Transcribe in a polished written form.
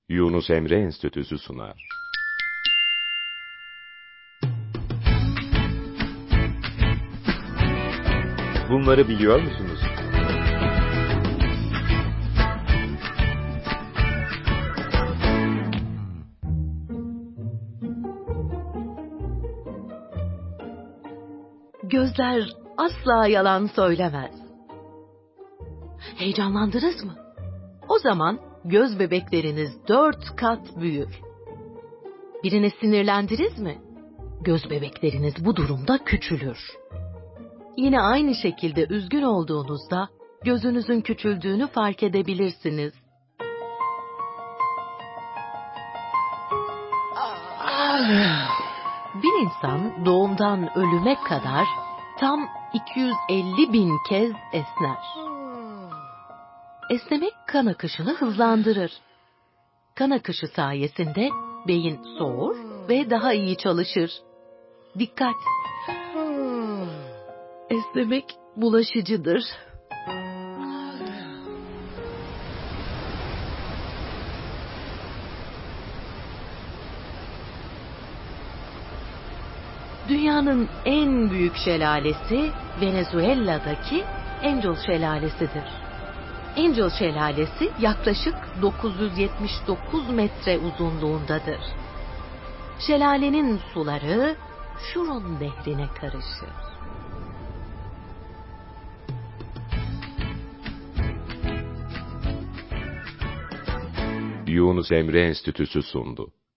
Yunus Emre Enstitüsü sunar. Bunları biliyor musunuz? Gözler asla yalan söylemez. Heyecanlandınız mı? O zaman göz bebekleriniz 4 kat büyür. Birini sinirlendiniz mi? Göz bebekleriniz bu durumda küçülür. Yine aynı şekilde üzgün olduğunuzda gözünüzün küçüldüğünü fark edebilirsiniz. Bir insan doğumdan ölüme kadar tam 250.000 kez esner. Esnemek kan akışını hızlandırır. Kan akışı sayesinde beyin soğur ve daha iyi çalışır. Dikkat! Esnemek bulaşıcıdır. Dünyanın en büyük şelalesi Venezuela'daki Angel Şelalesi'dir. Angel Şelalesi yaklaşık 979 metre uzunluğundadır. Şelalenin suları Şuron Nehri'ne karışır. Yunus Emre Enstitüsü sundu.